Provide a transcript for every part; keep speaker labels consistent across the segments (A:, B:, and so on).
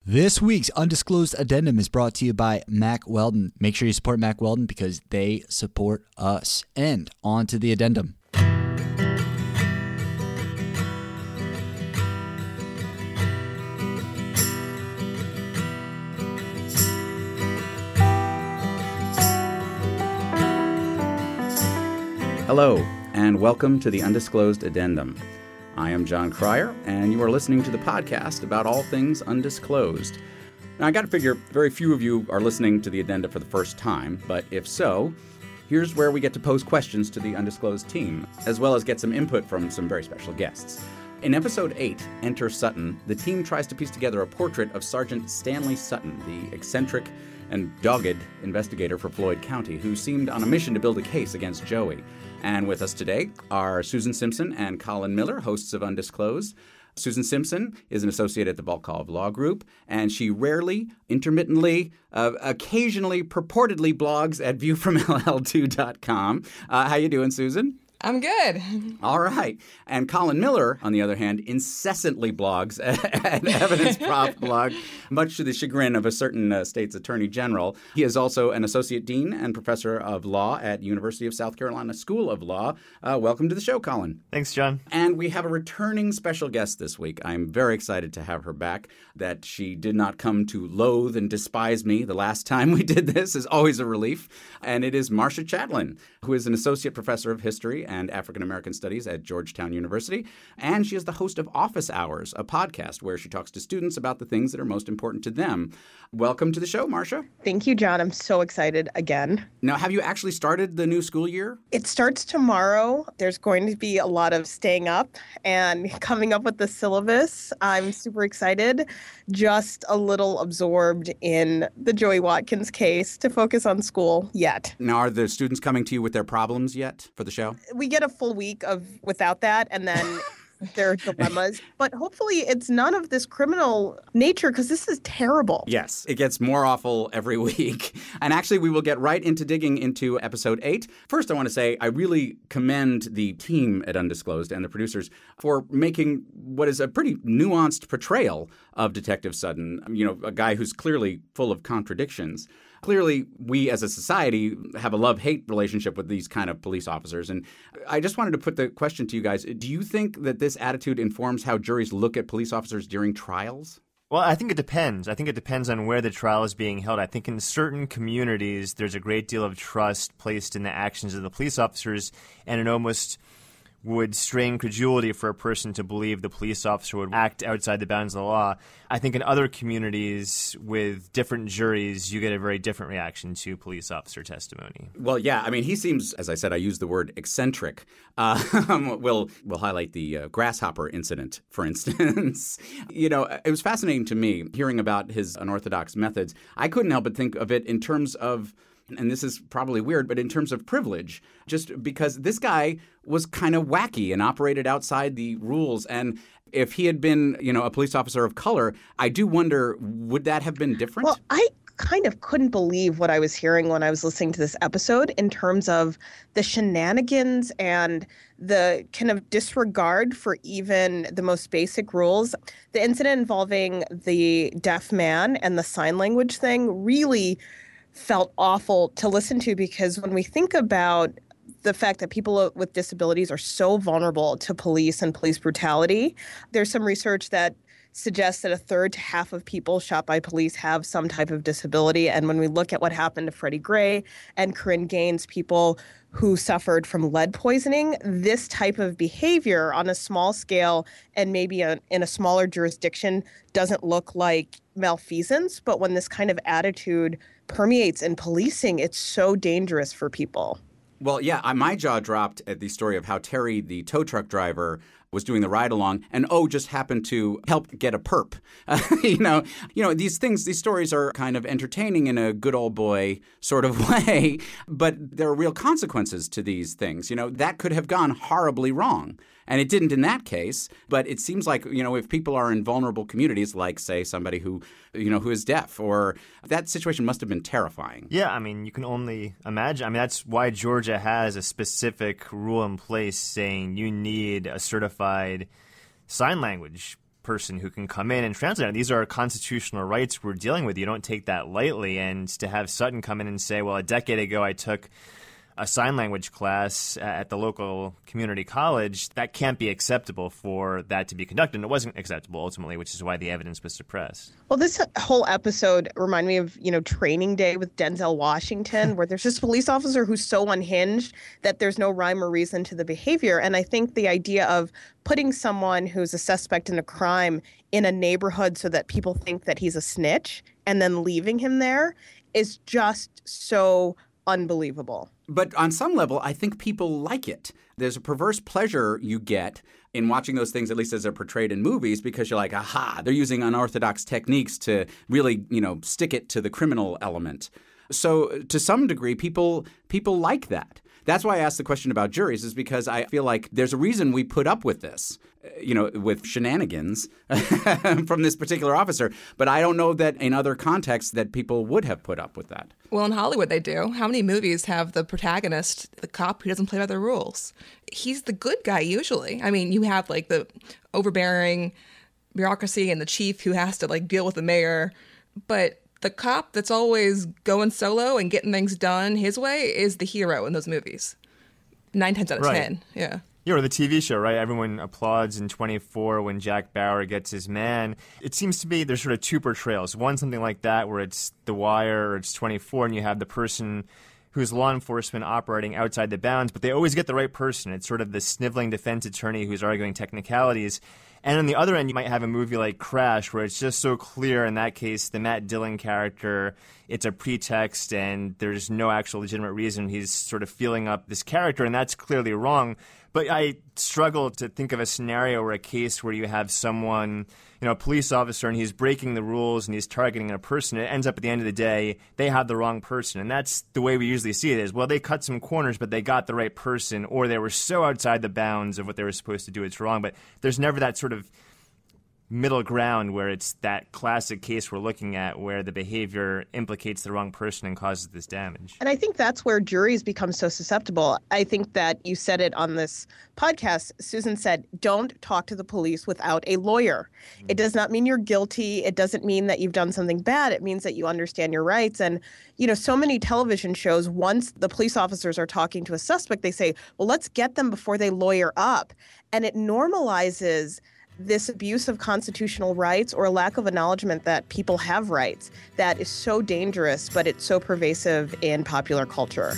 A: This week's Undisclosed Addendum is brought to you by Mack Weldon. Make sure you support Mack Weldon because they support us. And on to the addendum.
B: Hello, and welcome to the Undisclosed Addendum. I am John Cryer, and you are listening to the podcast about all things undisclosed. Now, I got to figure very few of you are listening to the addenda for the first time, but if so, here's where we get to pose questions to the Undisclosed team, as well as get some input from some very special guests. In Episode 8, Enter Sutton, the team tries to piece together a portrait of Sergeant Stanley Sutton, the eccentric and dogged investigator for Floyd County, who seemed on a mission to build a case against Joey. And with us today are Susan Simpson and Colin Miller, hosts of Undisclosed. Susan Simpson is an associate at the Volkov Law Group, and she rarely, intermittently, occasionally, purportedly blogs at viewfromll2.com. How you doing, Susan?
C: I'm good.
B: All right. And Colin Miller, on the other hand, incessantly blogs at Evidence Prof blog, much to the chagrin of a certain state's attorney general. He is also an associate dean and professor of law at University of South Carolina School of Law. Welcome to the show, Colin.
D: Thanks, John.
B: And we have a returning special guest this week. I'm very excited to have her back. That she did not come to loathe and despise me the last time we did this is always a relief. And it is Marcia Chatelain, who is an associate professor of history and African American Studies at Georgetown University. And she is the host of Office Hours, a podcast where she talks to students about the things that are most important to them. Welcome to the show, Marcia.
C: Thank you, John. I'm so excited again.
B: Now, have you actually started the new school year?
C: It starts tomorrow. There's going to be a lot of staying up and coming up with the syllabus. I'm super excited, just a little absorbed in the Joey Watkins case to focus on school yet.
B: Now, are the students coming to you with their problems yet for the show?
C: We get a full week of without that, and then their dilemmas. But hopefully it's none of this criminal nature, because this is terrible.
B: Yes, it gets more awful every week. And actually, we will get right into digging into Episode 8. First, I want to say I really commend the team at Undisclosed and the producers for making what is a pretty nuanced portrayal of Detective Sutton, a guy who's clearly full of contradictions. Clearly, we as a society have a love-hate relationship with these kind of police officers. And I just wanted to put the question to you guys. Do you think that this attitude informs how juries look at police officers during trials?
D: Well, I think it depends. I think it depends on where the trial is being held. I think in certain communities, there's a great deal of trust placed in the actions of the police officers, and it almost would strain credulity for a person to believe the police officer would act outside the bounds of the law. I think in other communities with different juries, you get a very different reaction to police officer testimony.
B: Well, yeah. I mean, he seems, as I said, I used the word eccentric. We'll highlight the grasshopper incident, for instance. It was fascinating to me hearing about his unorthodox methods. I couldn't help but think of it in terms of, and this is probably weird, but in terms of privilege, just because this guy was kind of wacky and operated outside the rules. And if he had been, a police officer of color, I do wonder, would that have been different?
C: Well, I kind of couldn't believe what I was hearing when I was listening to this episode in terms of the shenanigans and the kind of disregard for even the most basic rules. The incident involving the deaf man and the sign language thing really felt awful to listen to, because when we think about the fact that people with disabilities are so vulnerable to police and police brutality, there's some research that suggests that a third to half of people shot by police have some type of disability. And when we look at what happened to Freddie Gray and Corinne Gaines, people who suffered from lead poisoning, this type of behavior on a small scale and maybe in a smaller jurisdiction doesn't look like malfeasance. But when this kind of attitude permeates in policing, it's so dangerous for people.
B: Well, yeah, my jaw dropped at the story of how Terry, the tow truck driver, was doing the ride along and just happened to help get a perp. These stories are kind of entertaining in a good old boy sort of way, but there are real consequences to these things. That could have gone horribly wrong. And it didn't in that case, but it seems like, if people are in vulnerable communities, like, say, somebody who is deaf, or that situation must have been terrifying.
D: Yeah, I mean, you can only imagine. I mean, that's why Georgia has a specific rule in place saying you need a certified sign language person who can come in and translate it. These are constitutional rights we're dealing with. You don't take that lightly. And to have Sutton come in and say, well, a decade ago I took a sign language class at the local community college, that can't be acceptable for that to be conducted. And it wasn't acceptable ultimately, which is why the evidence was suppressed.
C: Well, this whole episode reminded me of, Training Day with Denzel Washington, where there's this police officer who's so unhinged that there's no rhyme or reason to the behavior. And I think the idea of putting someone who's a suspect in a crime in a neighborhood so that people think that he's a snitch and then leaving him there is just so unbelievable.
B: But on some level, I think people like it. There's a perverse pleasure you get in watching those things, at least as they're portrayed in movies, because you're like, aha, they're using unorthodox techniques to really, stick it to the criminal element. So to some degree, people like that. That's why I asked the question about juries, is because I feel like there's a reason we put up with this, with shenanigans from this particular officer. But I don't know that in other contexts that people would have put up with that.
E: Well, in Hollywood, they do. How many movies have the protagonist, the cop who doesn't play by the rules? He's the good guy, usually. I mean, you have like the overbearing bureaucracy and the chief who has to like deal with the mayor. But the cop that's always going solo and getting things done his way is the hero in those movies. 9 times out of 10. Yeah.
D: Or the TV show, right? Everyone applauds in 24 when Jack Bauer gets his man. It seems to be there's sort of two portrayals. One, something like that, where it's The Wire or it's 24, and you have the person who's law enforcement operating outside the bounds, but they always get the right person. It's sort of the sniveling defense attorney who's arguing technicalities. And on the other end, you might have a movie like Crash, where it's just so clear, in that case, the Matt Dillon character, it's a pretext and there's no actual legitimate reason. He's sort of feeling up this character, and that's clearly wrong. But I struggle to think of a scenario or a case where you have someone, a police officer, and he's breaking the rules and he's targeting a person. It ends up at the end of the day, they have the wrong person. And that's the way we usually see it is, well, they cut some corners, but they got the right person, or they were so outside the bounds of what they were supposed to do, it's wrong. But there's never that sort of middle ground where it's that classic case we're looking at where the behavior implicates the wrong person and causes this damage.
C: And I think that's where juries become so susceptible. I think that you said it on this podcast. Susan said, don't talk to the police without a lawyer. It does not mean you're guilty. It doesn't mean that you've done something bad. It means that you understand your rights. And, so many television shows, once the police officers are talking to a suspect, they say, well, let's get them before they lawyer up. And it normalizes this abuse of constitutional rights or lack of acknowledgement that people have rights that is so dangerous, but it's so pervasive in popular culture.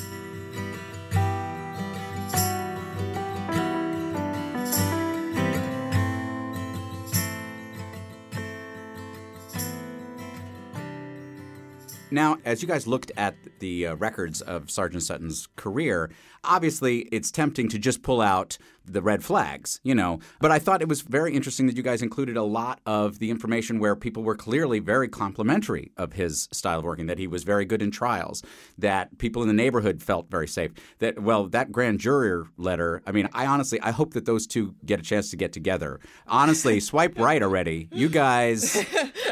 B: Now, as you guys looked at the records of Sergeant Sutton's career, obviously it's tempting to just pull out the red flags, But I thought it was very interesting that you guys included a lot of the information where people were clearly very complimentary of his style of working, that he was very good in trials, that people in the neighborhood felt very safe, that grand jury letter, I hope that those two get a chance to get together. Honestly, swipe right already. You guys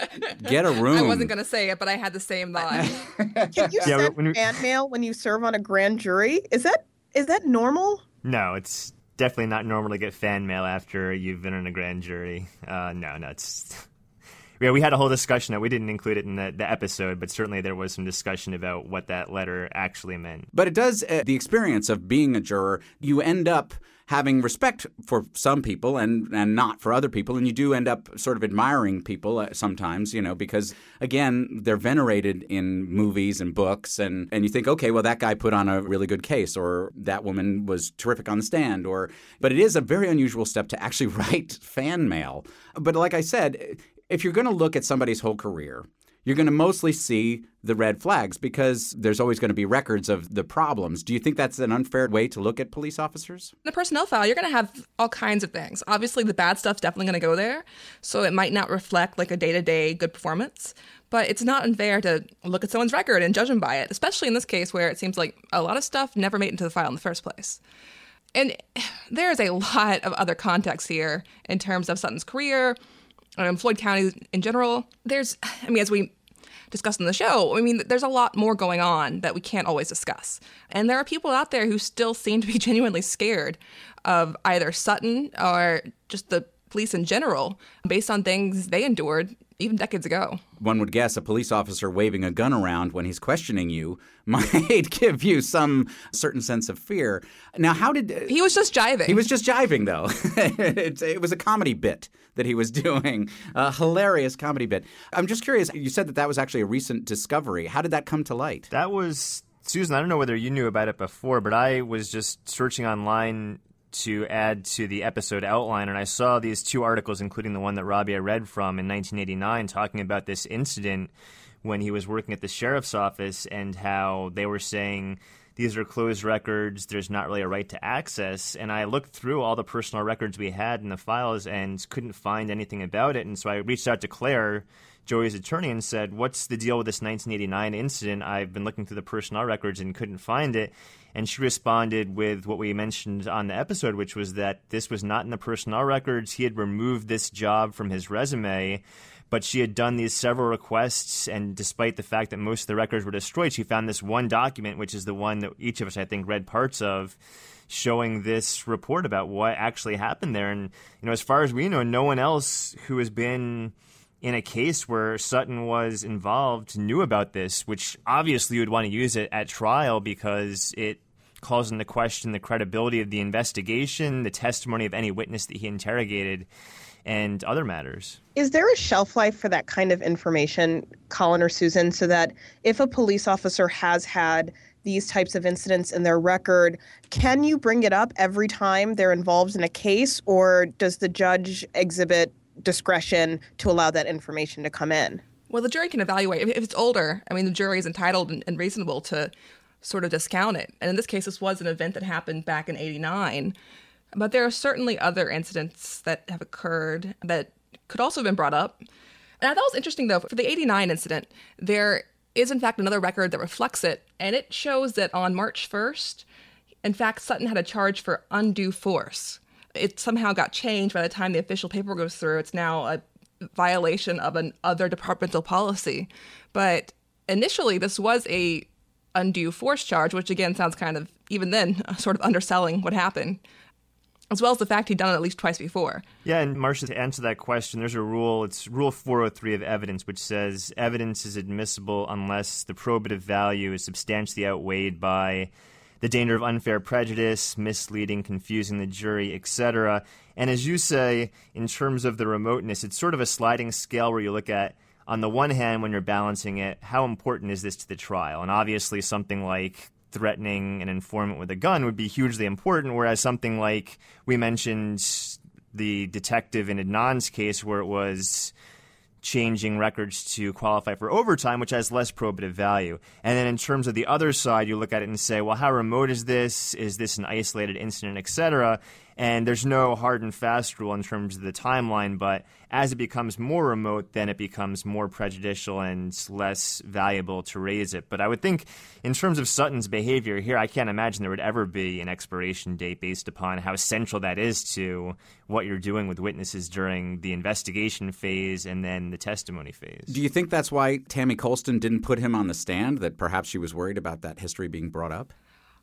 B: get a room.
E: I wasn't going to say it, but I had the same thought.
C: Can you send fan mail when you serve on a grand jury? Is that normal?
D: No, it's definitely not normal to get fan mail after you've been in a grand jury. No, it's... Yeah, we had a whole discussion that we didn't include it in the episode, but certainly there was some discussion about what that letter actually meant.
B: But it does, the experience of being a juror, you end up having respect for some people and not for other people. And you do end up sort of admiring people sometimes, because, again, they're venerated in movies and books. And you think, okay, well, that guy put on a really good case, or that woman was terrific on the stand. But it is a very unusual step to actually write fan mail. But like I said, if you're going to look at somebody's whole career, you're going to mostly see the red flags because there's always going to be records of the problems. Do you think that's an unfair way to look at police officers?
E: In the personnel file, you're going to have all kinds of things. Obviously, the bad stuff's definitely going to go there, so it might not reflect like a day-to-day good performance. But it's not unfair to look at someone's record and judge them by it, especially in this case where it seems like a lot of stuff never made it into the file in the first place. And there's a lot of other context here in terms of Sutton's career, Floyd County in general. As we discussed in the show, there's a lot more going on that we can't always discuss. And there are people out there who still seem to be genuinely scared of either Sutton or just the police in general based on things they endured even decades ago.
B: One would guess a police officer waving a gun around when he's questioning you might give you some certain sense of fear. Now, how did...
E: He was just jiving.
B: He was just jiving, though. It was a comedy bit that he was doing, a hilarious comedy bit. I'm just curious, you said that was actually a recent discovery. How did that come to light?
D: That was, Susan, I don't know whether you knew about it before, but I was just searching online to add to the episode outline, and I saw these two articles, including the one that Rabia read from in 1989, talking about this incident when he was working at the sheriff's office and how they were saying these are closed records, there's not really a right to access. And I looked through all the personal records we had in the files and couldn't find anything about it. And so I reached out to Claire, Joey's attorney, and said, what's the deal with this 1989 incident? I've been looking through the personnel records and couldn't find it. And she responded with what we mentioned on the episode, which was that this was not in the personnel records. He had removed this job from his resume, but she had done these several requests, and despite the fact that most of the records were destroyed, she found this one document, which is the one that each of us, I think, read parts of, showing this report about what actually happened there. And, as far as we know, no one else who has been in a case where Sutton was involved knew about this, which obviously you would want to use it at trial because it calls into question the credibility of the investigation, the testimony of any witness that he interrogated, and other matters.
C: Is there a shelf life for that kind of information, Colin or Susan, so that if a police officer has had these types of incidents in their record, can you bring it up every time they're involved in a case, or does the judge exhibit discretion to allow that information to come in?
E: Well, the jury can evaluate. If it's older, the jury is entitled and reasonable to sort of discount it. And in this case, this was an event that happened back in 89. But there are certainly other incidents that have occurred that could also have been brought up. And I thought it was interesting, though, for the 89 incident, there is, in fact, another record that reflects it. And it shows that on March 1st, in fact, Sutton had a charge for undue force. It somehow got changed by the time the official paper goes through. It's now a violation of an other departmental policy. But initially, this was a undue force charge, which again sounds kind of, even then, sort of underselling what happened, as well as the fact he'd done it at least twice before.
D: Yeah, and Marcia, to answer that question, there's a rule, it's Rule 403 of evidence, which says evidence is admissible unless the probative value is substantially outweighed by the danger of unfair prejudice, misleading, confusing the jury, etc. And as you say, in terms of the remoteness, it's sort of a sliding scale where you look at, on the one hand, when you're balancing it, how important is this to the trial? And obviously something like threatening an informant with a gun would be hugely important, whereas something like we mentioned the detective in Adnan's case where it was changing records to qualify for overtime, which has less probative value. And then in terms of the other side, you look at it and say, well, how remote is this? Is this an isolated incident, etc.? And there's no hard and fast rule in terms of the timeline, but as it becomes more remote, then it becomes more prejudicial and less valuable to raise it. But I would think in terms of Sutton's behavior here, I can't imagine there would ever be an expiration date based upon how central that is to what you're doing with witnesses during the investigation phase and then the testimony phase.
B: Do you think that's why Tammy Colston didn't put him on the stand, that perhaps she was worried about that history being brought up?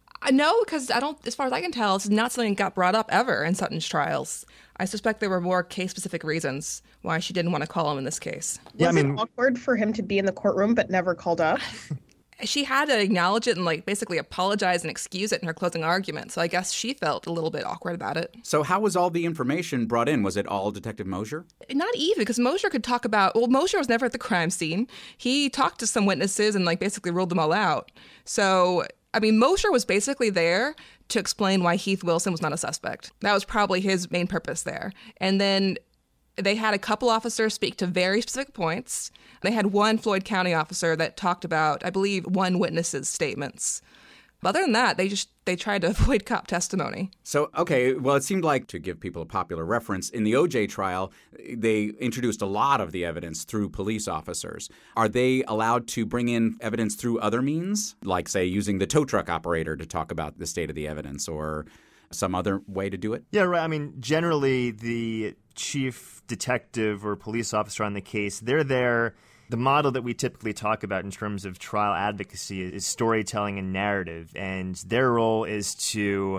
E: No, because as far as I can tell, it's not something that got brought up ever in Sutton's trials. I suspect there were more case-specific reasons why she didn't want to call him in this case.
C: Was it awkward for him to be in the courtroom but never called up?
E: She had to acknowledge it and basically apologize and excuse it in her closing argument. So I guess she felt a little bit awkward about it.
B: So how was all the information brought in? Was it all Detective Mosher?
E: Not even, because Mosher could talk about, Mosher was never at the crime scene. He talked to some witnesses and basically ruled them all out. So Mosher was basically there to explain why Heath Wilson was not a suspect. That was probably his main purpose there. And then they had a couple officers speak to very specific points. They had one Floyd County officer that talked about, I believe, one witness's statements. But other than that, they tried to avoid cop testimony.
B: So, okay, well, it seemed like, to give people a popular reference, in the OJ trial, they introduced a lot of the evidence through police officers. Are they allowed to bring in evidence through other means, like, say, using the tow truck operator to talk about the state of the evidence or some other way to do it?
D: Yeah, right. Generally, the chief detective or police officer on the case, they're there. The model that we typically talk about in terms of trial advocacy is storytelling and narrative, and their role is to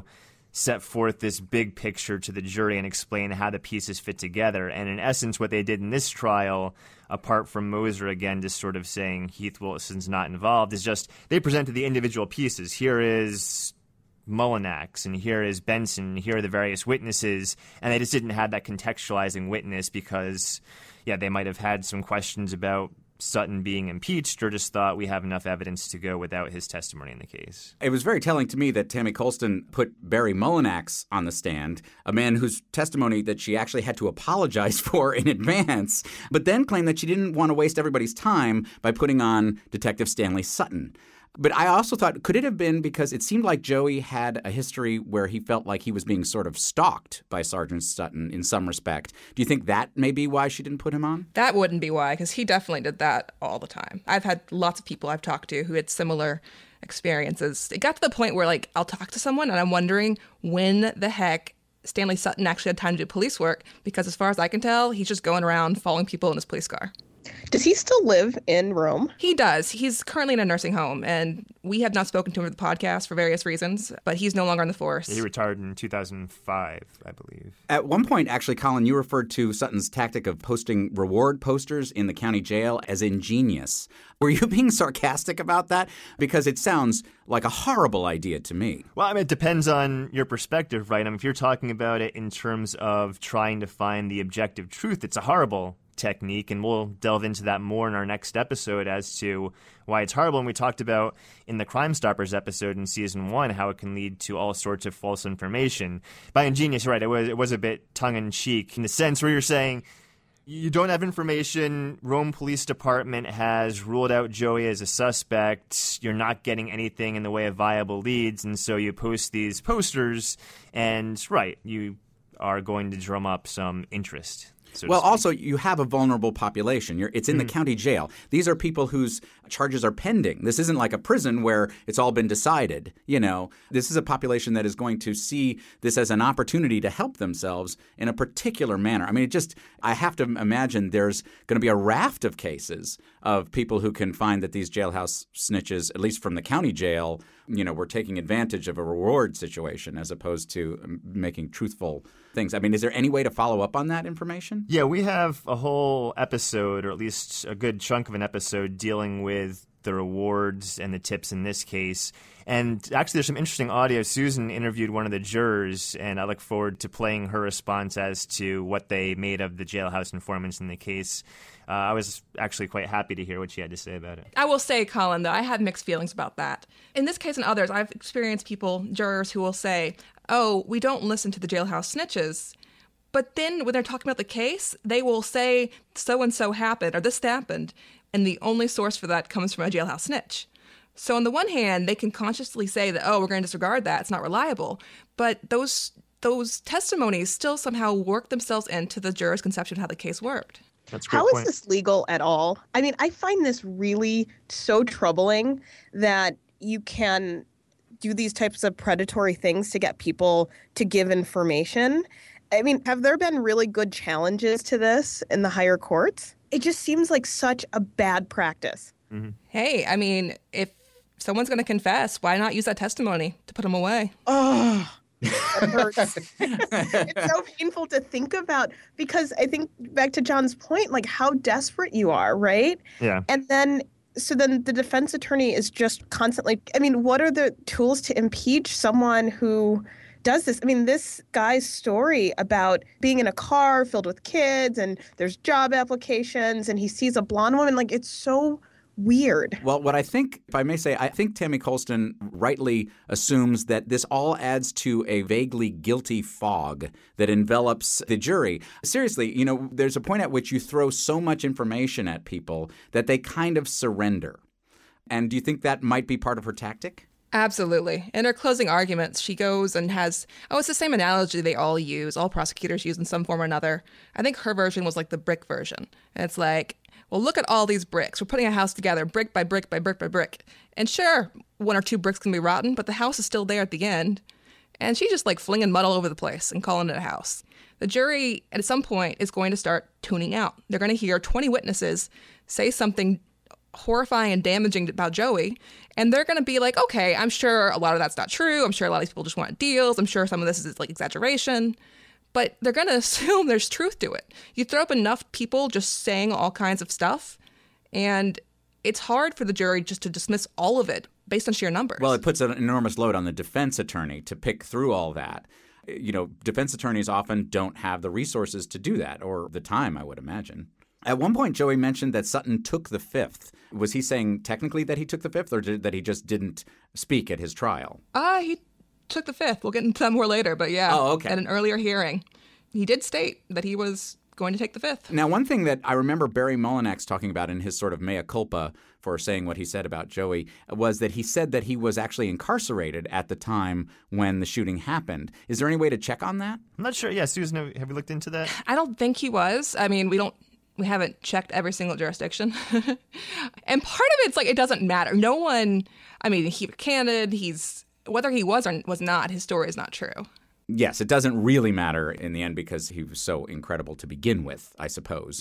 D: set forth this big picture to the jury and explain how the pieces fit together. And in essence, what they did in this trial, apart from Moser again just sort of saying Heath Wilson's not involved, is just they presented the individual pieces. Here is Mullinax, and here is Benson, and here are the various witnesses, and they just didn't have that contextualizing witness because, they might have had some questions about Sutton being impeached or just thought we have enough evidence to go without his testimony in the case.
B: It was very telling to me that Tammy Colston put Barry Mullinax on the stand, a man whose testimony that she actually had to apologize for in advance, but then claimed that she didn't want to waste everybody's time by putting on Detective Stanley Sutton. But I also thought, could it have been because it seemed like Joey had a history where he felt like he was being sort of stalked by Sergeant Sutton in some respect? Do you think that may be why she didn't put him on?
E: That wouldn't be why, because he definitely did that all the time. I've had lots of people I've talked to who had similar experiences. It got to the point where, like, I'll talk to someone and I'm wondering when the heck Stanley Sutton actually had time to do police work, because as far as I can tell, he's just going around following people in his police car.
C: Does he still live in Rome?
E: He does. He's currently in a nursing home, and we have not spoken to him for the podcast for various reasons, but he's no longer on the force.
D: He retired in 2005, I believe.
B: At one point, actually, Colin, you referred to Sutton's tactic of posting reward posters in the county jail as ingenious. Were you being sarcastic about that? Because it sounds like a horrible idea to me.
D: Well, I mean, it depends on your perspective, right? I mean, if you're talking about it in terms of trying to find the objective truth, it's a horrible technique, and we'll delve into that more in our next episode as to why it's horrible. And we talked about in the Crime Stoppers episode in season 1 how it can lead to all sorts of false information. By ingenious, right, it was a bit tongue-in-cheek in the sense where you're saying you don't have information, Rome Police Department has ruled out Joey as a suspect, you're not getting anything in the way of viable leads, and so you post these posters, and right, you are going to drum up some interest.
B: Well, also, you have a vulnerable population. It's in the county jail. These are people whose charges are pending. This isn't like a prison where it's all been decided. This is a population that is going to see this as an opportunity to help themselves in a particular manner. I mean, I have to imagine there's going to be a raft of cases of people who can find that these jailhouse snitches, at least from the county jail, were taking advantage of a reward situation as opposed to making truthful things. I mean, is there any way to follow up on that information?
D: Yeah, we have a whole episode, or at least a good chunk of an episode, dealing with the rewards and the tips in this case. And actually, there's some interesting audio. Susan interviewed one of the jurors, and I look forward to playing her response as to what they made of the jailhouse informants in the case. I was actually quite happy to hear what she had to say about it.
E: I will say, Colin, though, I have mixed feelings about that. In this case and others, I've experienced jurors who will say, oh, we don't listen to the jailhouse snitches. But then when they're talking about the case, they will say so-and-so happened or this happened, and the only source for that comes from a jailhouse snitch. So on the one hand, they can consciously say that, oh, we're going to disregard that, it's not reliable. But those testimonies still somehow work themselves into the juror's conception of how the case worked.
D: That's a great
C: point.
D: How
C: is this legal at all? I mean, I find this really so troubling that you can do these types of predatory things to get people to give information. I mean, have there been really good challenges to this in the higher courts? It just seems like such a bad practice.
D: Mm-hmm.
E: Hey, I mean, if someone's going to confess, why not use that testimony to put them away?
C: Oh, that hurts. It's so painful to think about because I think back to John's point, like how desperate you are, right?
D: Yeah.
C: And then the defense attorney is just constantly, I mean, what are the tools to impeach someone who does this? I mean, this guy's story about being in a car filled with kids and there's job applications and he sees a blonde woman, like it's so weird.
B: Well, what I think, if I may say, I think Tammy Colston rightly assumes that this all adds to a vaguely guilty fog that envelops the jury. Seriously, there's a point at which you throw so much information at people that they kind of surrender. And do you think that might be part of her tactic?
E: Absolutely. In her closing arguments, she goes and has, it's the same analogy they all use, all prosecutors use in some form or another. I think her version was like the brick version. And it's like, well, look at all these bricks. We're putting a house together brick by brick by brick by brick. And sure, 1 or 2 bricks can be rotten, but the house is still there at the end. And she's just like flinging mud all over the place and calling it a house. The jury at some point is going to start tuning out. They're going to hear 20 witnesses say something horrifying and damaging about Joey. And they're going to be like, okay, I'm sure a lot of that's not true. I'm sure a lot of these people just want deals. I'm sure some of this is like exaggeration. But they're going to assume there's truth to it. You throw up enough people just saying all kinds of stuff, and it's hard for the jury just to dismiss all of it based on sheer numbers.
B: Well, it puts an enormous load on the defense attorney to pick through all that. You know, defense attorneys often don't have the resources to do that, or the time, I would imagine. At one point, Joey mentioned that Sutton took the fifth. Was he saying technically that he took the fifth, or that he just didn't speak at his trial?
E: He took the fifth. We'll get into that more later, but yeah.
B: Oh, okay.
E: At an earlier hearing, he did state that he was going to take the fifth.
B: Now, one thing that I remember Barry Mullinex talking about in his sort of mea culpa for saying what he said about Joey was that he said that he was actually incarcerated at the time when the shooting happened. Is there any way to check on that?
D: I'm not sure. Yeah, Susan, have you looked into that?
E: I don't think he was. I mean, we haven't checked every single jurisdiction. And part of it's like, it doesn't matter. No one, I mean, he recanted, whether he was or was not, his story is not true.
B: Yes, it doesn't really matter in the end because he was so incredible to begin with, I suppose.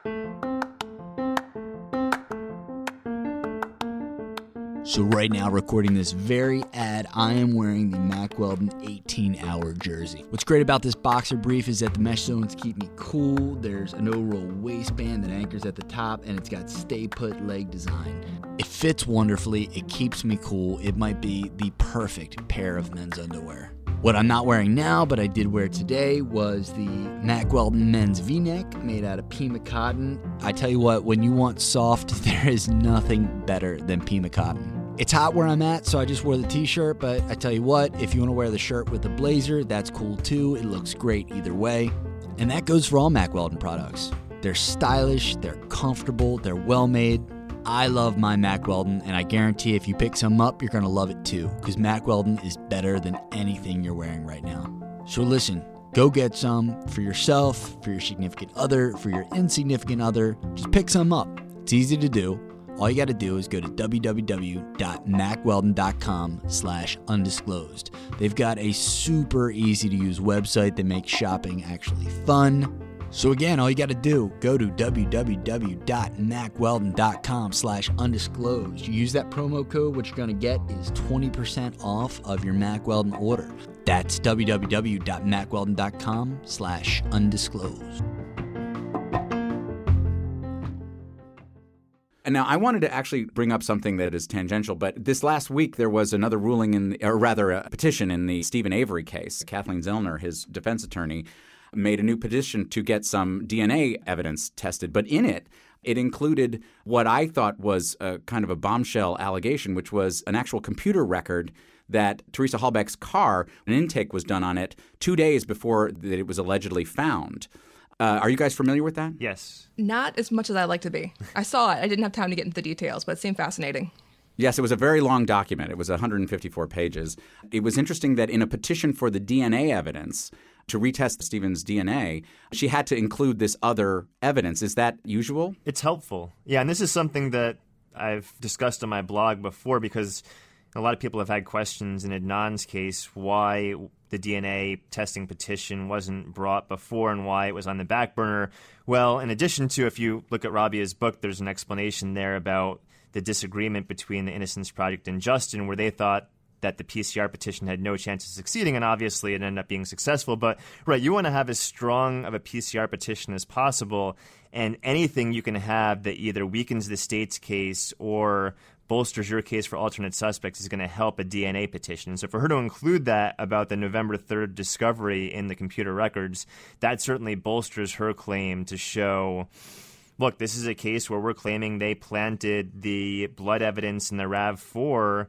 A: So right now, recording this very ad, I am wearing the Mack Weldon 18-hour jersey. What's great about this boxer brief is that the mesh zones keep me cool. There's a no-roll waistband that anchors at the top, and it's got stay-put leg design. It fits wonderfully. It keeps me cool. It might be the perfect pair of men's underwear. What I'm not wearing now, but I did wear today, was the Mack Weldon men's V-neck made out of Pima cotton. I tell you what, when you want soft, there is nothing better than Pima cotton. It's hot where I'm at, so I just wore the t-shirt, but I tell you what, if you want to wear the shirt with the blazer, that's cool too. It looks great either way. And that goes for all Mack Weldon products. They're stylish, they're comfortable, they're well-made. I love my Mack Weldon, and I guarantee if you pick some up, you're going to love it too, because Mack Weldon is better than anything you're wearing right now. So listen, go get some for yourself, for your significant other, for your insignificant other. Just pick some up. It's easy to do. All you got to do is go to www.mackweldon.com/undisclosed. They've got a super easy to use website that makes shopping actually fun. So again, all you got to do, go to www.mackweldon.com/undisclosed. You use that promo code, what you're going to get is 20% off of your Mack Weldon order. That's www.mackweldon.com/undisclosed.
B: And now I wanted to actually bring up something that is tangential, but this last week there was another ruling a petition in the Stephen Avery case. Kathleen Zellner, his defense attorney, made a new petition to get some DNA evidence tested. But in it included what I thought was a kind of a bombshell allegation, which was an actual computer record that Teresa Halbach's car, an intake was done on it 2 days before that it was allegedly found. Are you guys familiar with that?
D: Yes.
E: Not as much as I'd like to be. I saw it. I didn't have time to get into the details, but it seemed fascinating.
B: Yes, it was a very long document. It was 154 pages. It was interesting that in a petition for the DNA evidence to retest Stephen's DNA, she had to include this other evidence. Is that usual?
D: It's helpful. Yeah, and this is something that I've discussed on my blog before because a lot of people have had questions in Adnan's case why the DNA testing petition wasn't brought before and why it was on the back burner. Well, in addition to, if you look at Rabia's book, there's an explanation there about the disagreement between the Innocence Project and Justin, where they thought that the PCR petition had no chance of succeeding, and obviously it ended up being successful. But, right, you want to have as strong of a PCR petition as possible, and anything you can have that either weakens the state's case or bolsters your case for alternate suspects is going to help a DNA petition. So for her to include that about the November 3rd discovery in the computer records, that certainly bolsters her claim to show, look, this is a case where we're claiming they planted the blood evidence in the RAV4,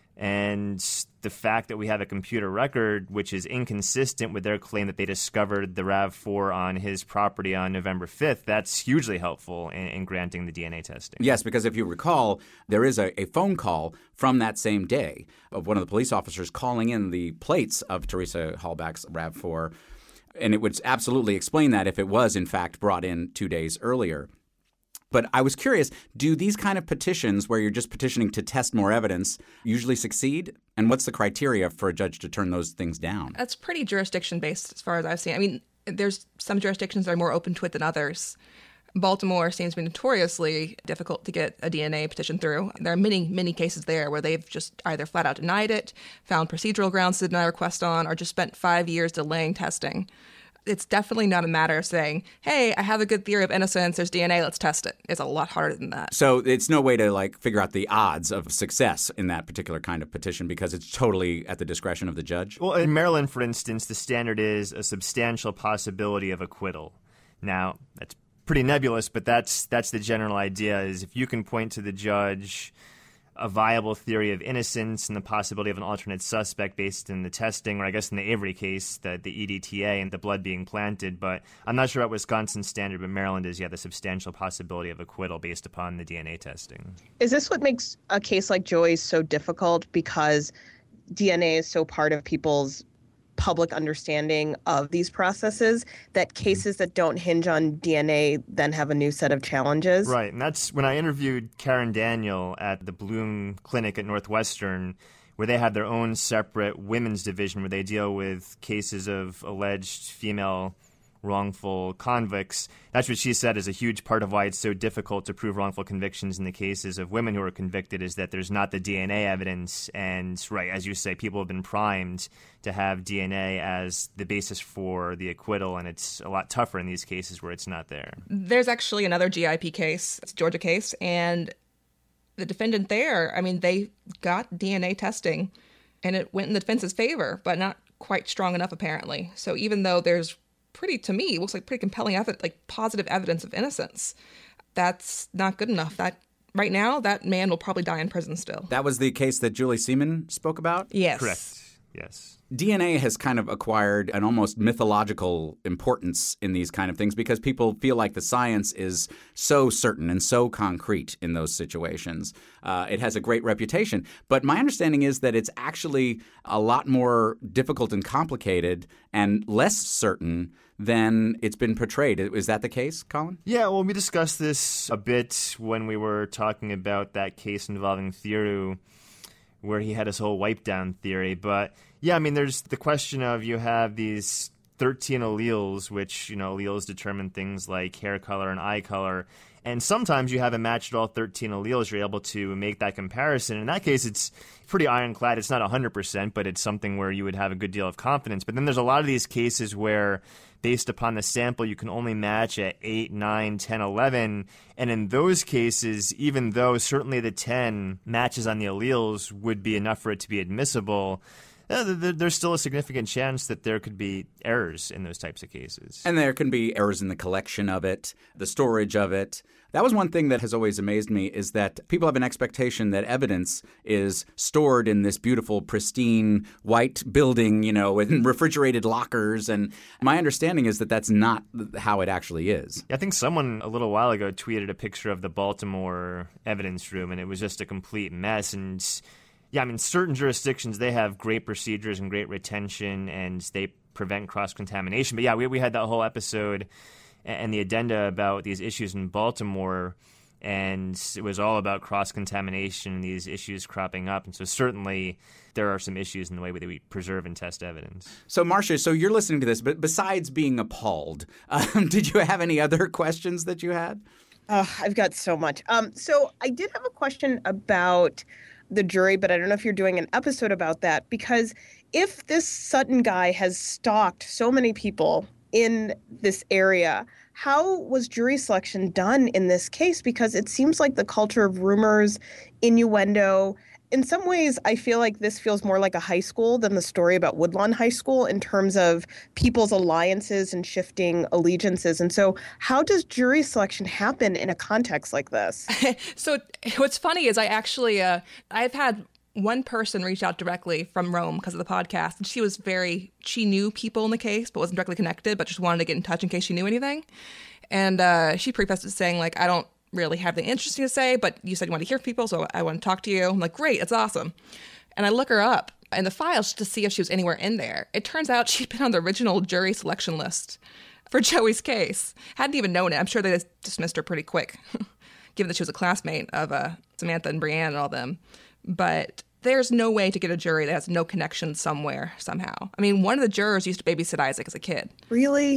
D: and the fact that we have a computer record which is inconsistent with their claim that they discovered the RAV4 on his property on November 5th, that's hugely helpful in granting the DNA testing.
B: Yes, because if you recall, there is a phone call from that same day of one of the police officers calling in the plates of Teresa Halbach's RAV4, and it would absolutely explain that if it was, in fact, brought in 2 days earlier. But I was curious, do these kind of petitions where you're just petitioning to test more evidence usually succeed? And what's the criteria for a judge to turn those things down?
E: That's pretty jurisdiction-based as far as I've seen. I mean, there's some jurisdictions that are more open to it than others. Baltimore seems to be notoriously difficult to get a DNA petition through. There are many, many cases there where they've just either flat out denied it, found procedural grounds to deny a request on, or just spent 5 years delaying testing. It's definitely not a matter of saying, hey, I have a good theory of innocence, there's DNA, let's test it. It's a lot harder than that.
B: So it's no way to figure out the odds of success in that particular kind of petition because it's totally at the discretion of the judge?
D: Well, in Maryland, for instance, the standard is a substantial possibility of acquittal. Now, that's pretty nebulous, but that's the general idea, is if you can point to the judge a viable theory of innocence and the possibility of an alternate suspect based in the testing, or I guess in the Avery case, the EDTA and the blood being planted. But I'm not sure about Wisconsin's standard, but Maryland is, the substantial possibility of acquittal based upon the DNA testing.
C: Is this what makes a case like Joey's so difficult? Because DNA is so part of people's public understanding of these processes that cases that don't hinge on DNA then have a new set of challenges.
D: Right, and that's when I interviewed Karen Daniel at the Bloom Clinic at Northwestern, where they have their own separate women's division where they deal with cases of alleged female wrongful convicts. That's what she said is a huge part of why it's so difficult to prove wrongful convictions in the cases of women who are convicted, is that there's not the DNA evidence. And right, as you say, people have been primed to have DNA as the basis for the acquittal, and it's a lot tougher in these cases where it's not there.
E: There's actually another GIP case, it's a Georgia case, and the defendant there, they got DNA testing, and it went in the defense's favor, but not quite strong enough apparently. So even though there's looks like pretty compelling positive evidence of innocence, that's not good enough. That right now, that man will probably die in prison still.
B: That was the case that Julie Seaman spoke about?
E: Yes.
D: Correct. Yes.
B: DNA has kind of acquired an almost mythological importance in these kind of things because people feel like the science is so certain and so concrete in those situations. It has a great reputation. But my understanding is that it's actually a lot more difficult and complicated and less certain than it's been portrayed. Is that the case, Colin?
D: Yeah, well, we discussed this a bit when we were talking about that case involving Thiru, where he had his whole wipe down theory. But yeah, there's the question of you have these 13 alleles, which, alleles determine things like hair color and eye color. And sometimes you have a match at all 13 alleles. You're able to make that comparison. In that case, it's pretty ironclad. It's not 100%, but it's something where you would have a good deal of confidence. But then there's a lot of these cases where, based upon the sample, you can only match at 8, 9, 10, 11. And in those cases, even though certainly the 10 matches on the alleles would be enough for it to be admissible, there's still a significant chance that there could be errors in those types of cases.
B: And there can be errors in the collection of it, the storage of it. That was one thing that has always amazed me, is that people have an expectation that evidence is stored in this beautiful, pristine, white building, in refrigerated lockers. And my understanding is that that's not how it actually is.
D: I think someone a little while ago tweeted a picture of the Baltimore evidence room, and it was just a complete mess. And yeah, certain jurisdictions, they have great procedures and great retention, and they prevent cross-contamination. But yeah, we had that whole episode and the addenda about these issues in Baltimore, and it was all about cross-contamination and these issues cropping up. And so certainly there are some issues in the way that we preserve and test evidence.
B: So, Marcia, you're listening to this, but besides being appalled, did you have any other questions that you had?
C: I've got so much. So I did have a question about the jury, but I don't know if you're doing an episode about that, because if this Sutton guy has stalked so many people in this area, how was jury selection done in this case? Because it seems like the culture of rumors, innuendo, in some ways, I feel like this feels more like a high school than the story about Woodlawn High School in terms of people's alliances and shifting allegiances. And so how does jury selection happen in a context like this?
E: So what's funny is I've had one person reach out directly from Rome because of the podcast. And she knew people in the case, but wasn't directly connected, but just wanted to get in touch in case she knew anything. And she prefaced it saying, I don't really have anything interesting to say, but you said you want to hear from people, so I want to talk to you. I'm like, great, that's awesome. And I look her up in the files to see if she was anywhere in there. It turns out she'd been on the original jury selection list for Joey's case. Hadn't even known it. I'm sure they dismissed her pretty quick, given that she was a classmate of Samantha and Brianne and all them. But there's no way to get a jury that has no connection somewhere, somehow. One of the jurors used to babysit Isaac as a kid.
C: Really?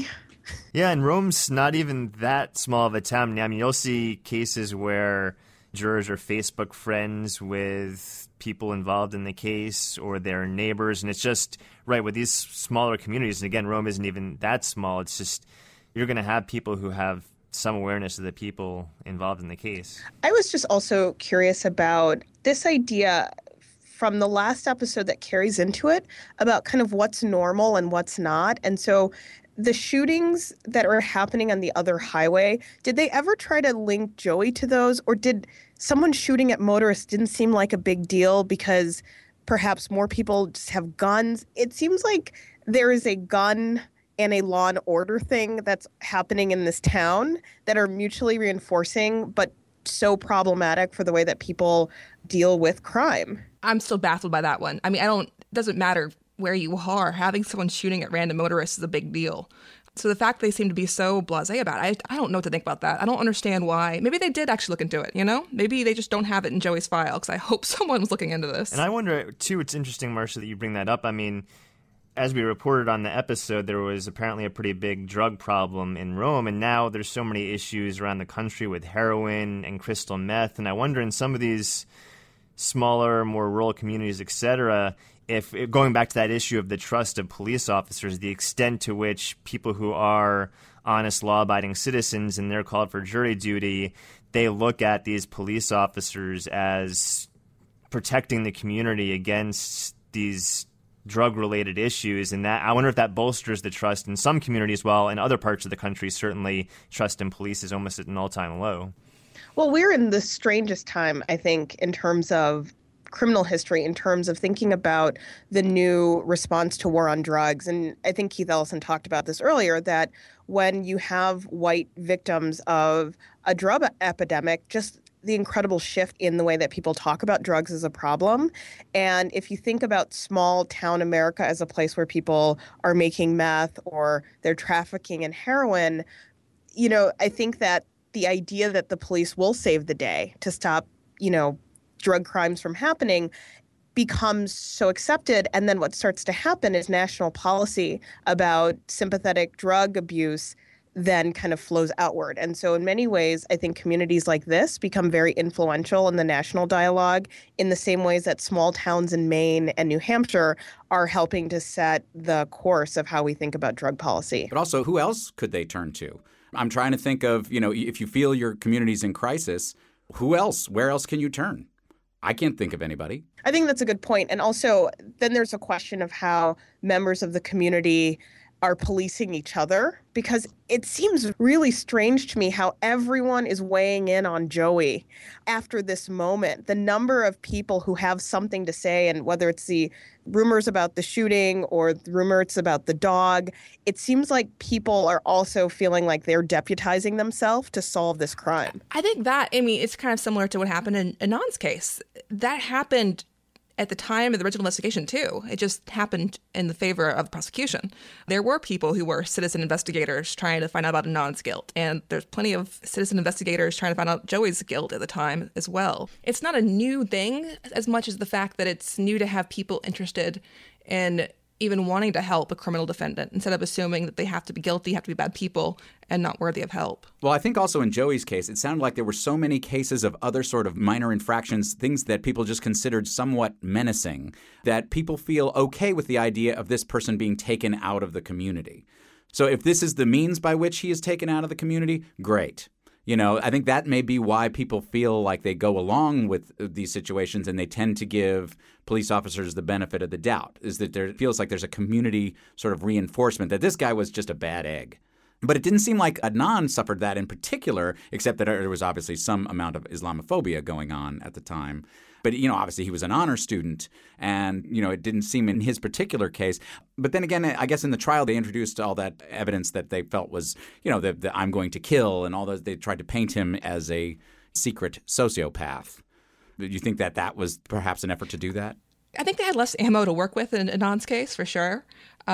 D: Yeah, and Rome's not even that small of a town. I mean, you'll see cases where jurors are Facebook friends with people involved in the case or their neighbors, and it's just, right, with these smaller communities, and again, Rome isn't even that small, it's just you're going to have people who have some awareness of the people involved in the case.
C: I was just also curious about this idea from the last episode that carries into it about kind of what's normal and what's not. And so the shootings that are happening on the other highway, did they ever try to link Joey to those? Or did someone shooting at motorists didn't seem like a big deal because perhaps more people just have guns? It seems like there is a gun and a law and order thing that's happening in this town that are mutually reinforcing, but so problematic for the way that people deal with crime.
E: I'm still baffled by that one. I mean, it doesn't matter where you are. Having someone shooting at random motorists is a big deal. So the fact they seem to be so blasé about it, I don't know what to think about that. I don't understand why. Maybe they did actually look into it, you know? Maybe they just don't have it in Joey's file, because I hope someone was looking into this.
D: And I wonder, too, it's interesting, Marcia, that you bring that up. I mean, as we reported on the episode, there was apparently a pretty big drug problem in Rome, and now there's so many issues around the country with heroin and crystal meth, and I wonder in some of these smaller, more rural communities, et cetera, if going back to that issue of the trust of police officers, the extent to which people who are honest, law-abiding citizens and they're called for jury duty, they look at these police officers as protecting the community against these drug-related issues, and that I wonder if that bolsters the trust in some communities. Well, in other parts of the country, certainly trust in police is almost at an all-time low.
C: Well, we're in the strangest time, I think, in terms of criminal history, in terms of thinking about the new response to war on drugs. And I think Keith Ellison talked about this earlier, that when you have white victims of a drug epidemic, just the incredible shift in the way that people talk about drugs as a problem. And if you think about small town America as a place where people are making meth or they're trafficking in heroin, you know, I think that the idea that the police will save the day to stop, you know, drug crimes from happening becomes so accepted. And then what starts to happen is national policy about sympathetic drug abuse then kind of flows outward. And so in many ways, I think communities like this become very influential in the national dialogue in the same ways that small towns in Maine and New Hampshire are helping to set the course of how we think about drug policy.
B: But also, who else could they turn to? I'm trying to think of, you know, if you feel your community's in crisis, who else? Where else can you turn? I can't think of anybody.
C: I think that's a good point. And also, then there's a question of how members of the community are policing each other, because it seems really strange to me how everyone is weighing in on Joey after this moment. The number of people who have something to say, and whether it's the rumors about the shooting or the rumors about the dog, it seems like people are also feeling like they're deputizing themselves to solve this crime.
E: I think that, I mean, it's kind of similar to what happened in Anand's case. That happened at the time of the original investigation, too. It just happened in the favor of the prosecution. There were people who were citizen investigators trying to find out about Anand's guilt, and there's plenty of citizen investigators trying to find out Joey's guilt at the time as well. It's not a new thing as much as the fact that it's new to have people interested in even wanting to help a criminal defendant instead of assuming that they have to be guilty, have to be bad people, and not worthy of help.
B: Well, I think also in Joey's case, it sounded like there were so many cases of other sort of minor infractions, things that people just considered somewhat menacing, that people feel okay with the idea of this person being taken out of the community. So if this is the means by which he is taken out of the community, great. You know, I think that may be why people feel like they go along with these situations and they tend to give police officers the benefit of the doubt, is that there feels like there's a community sort of reinforcement that this guy was just a bad egg. But it didn't seem like Anand suffered that in particular, except that there was obviously some amount of Islamophobia going on at the time. But, you know, obviously he was an honor student and, you know, it didn't seem in his particular case. But then again, I guess in the trial, they introduced all that evidence that they felt was, you know, the I'm going to kill and all those. They tried to paint him as a secret sociopath. Do you think that that was perhaps an effort to do that?
E: I think they had less ammo to work with in Anand's case, for sure.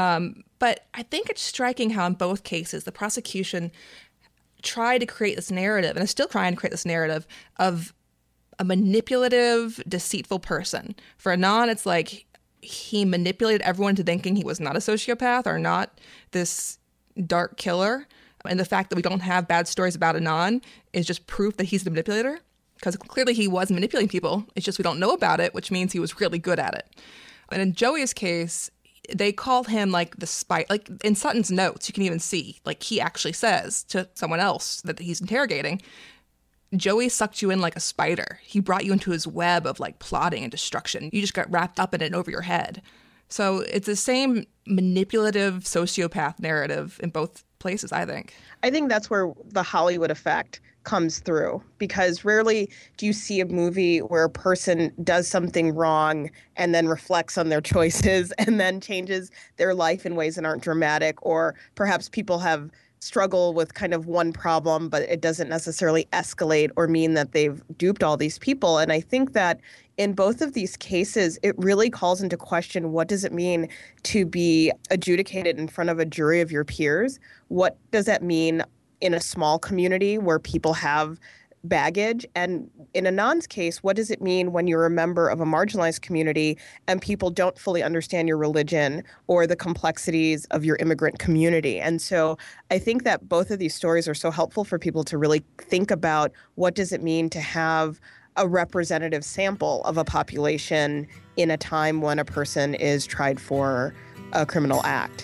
E: But I think it's striking how in both cases, the prosecution tried to create this narrative, and is still trying to create this narrative of a manipulative, deceitful person. For Anand, it's like he manipulated everyone into thinking he was not a sociopath or not this dark killer. And the fact that we don't have bad stories about Adnan is just proof that he's the manipulator. Because clearly he was manipulating people. It's just we don't know about it, which means he was really good at it. And in Joey's case, they call him like the spy. Like in Sutton's notes, you can even see, like he actually says to someone else that he's interrogating, Joey sucked you in like a spider. He brought you into his web of like plotting and destruction. You just got wrapped up in it over your head. So it's the same manipulative sociopath narrative in both places, I think.
C: I think that's where the Hollywood effect comes through, because rarely do you see a movie where a person does something wrong and then reflects on their choices and then changes their life in ways that aren't dramatic, or perhaps people have struggle with kind of one problem, but it doesn't necessarily escalate or mean that they've duped all these people. And I think that in both of these cases, it really calls into question, what does it mean to be adjudicated in front of a jury of your peers? What does that mean in a small community where people have baggage? And in Adnan's case, what does it mean when you're a member of a marginalized community and people don't fully understand your religion or the complexities of your immigrant community? And so I think that both of these stories are so helpful for people to really think about, what does it mean to have a representative sample of a population in a time when a person is tried for a criminal act.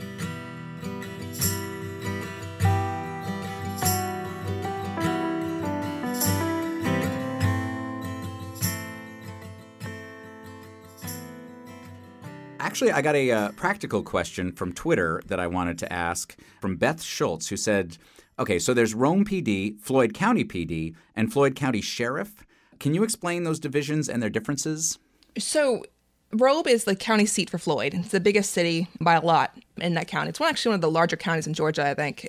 B: Actually, I got a practical question from Twitter that I wanted to ask from Beth Schultz, who said, okay, so there's Rome PD, Floyd County PD, and Floyd County Sheriff. Can you explain those divisions and their differences?
E: So Rome is the county seat for Floyd. It's the biggest city by a lot in that county. It's actually one of the larger counties in Georgia, I think.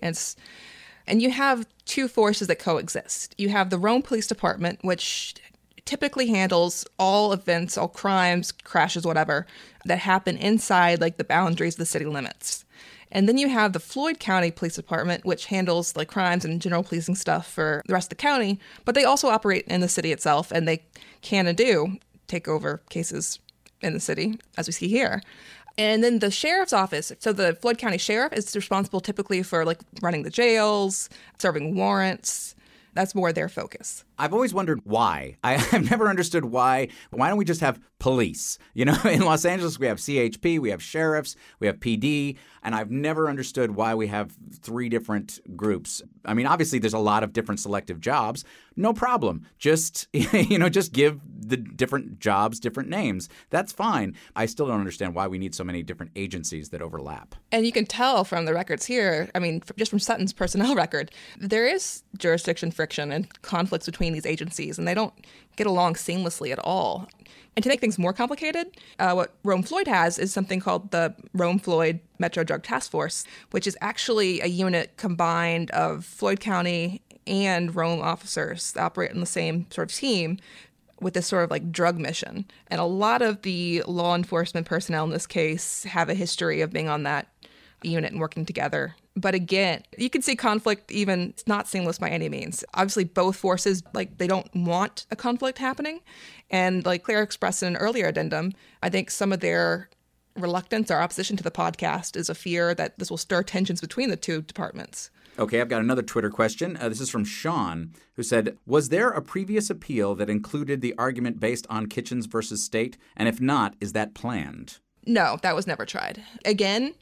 E: And you have two forces that coexist. You have the Rome Police Department, which typically handles all events, all crimes, crashes, whatever, that happen inside like the boundaries of the city limits. And then you have the Floyd County Police Department, which handles like crimes and general policing stuff for the rest of the county, but they also operate in the city itself, and they can and do take over cases in the city, as we see here. And then the sheriff's office, so the Floyd County Sheriff is responsible typically for like running the jails, serving warrants. That's more their focus.
B: I've always wondered why. I've never understood why. Why don't we just have police? You know, in Los Angeles, we have CHP, we have sheriffs, we have PD, and I've never understood why we have three different groups. I mean, obviously, there's a lot of different selective jobs. No problem. Just, just give the different jobs different names. That's fine. I still don't understand why we need so many different agencies that overlap.
E: And you can tell from the records here, I mean, just from Sutton's personnel record, there is jurisdiction friction and conflicts between these agencies, and they don't get along seamlessly at all. And to make things more complicated, what Rome Floyd has is something called the Rome Floyd Metro Drug Task Force, which is actually a unit combined of Floyd County and Rome officers that operate in the same sort of team with this sort of like drug mission. And a lot of the law enforcement personnel in this case have a history of being on that unit and working together. But again, you can see conflict even, it's not seamless by any means. Obviously, both forces, like, they don't want a conflict happening. And like Claire expressed in an earlier addendum, I think some of their reluctance or opposition to the podcast is a fear that this will stir tensions between the two departments.
B: Okay, I've got another Twitter question. This is from Sean, who said, was there a previous appeal that included the argument based on Kitchens versus State? And if not, is that planned?
E: No, that was never tried. Again,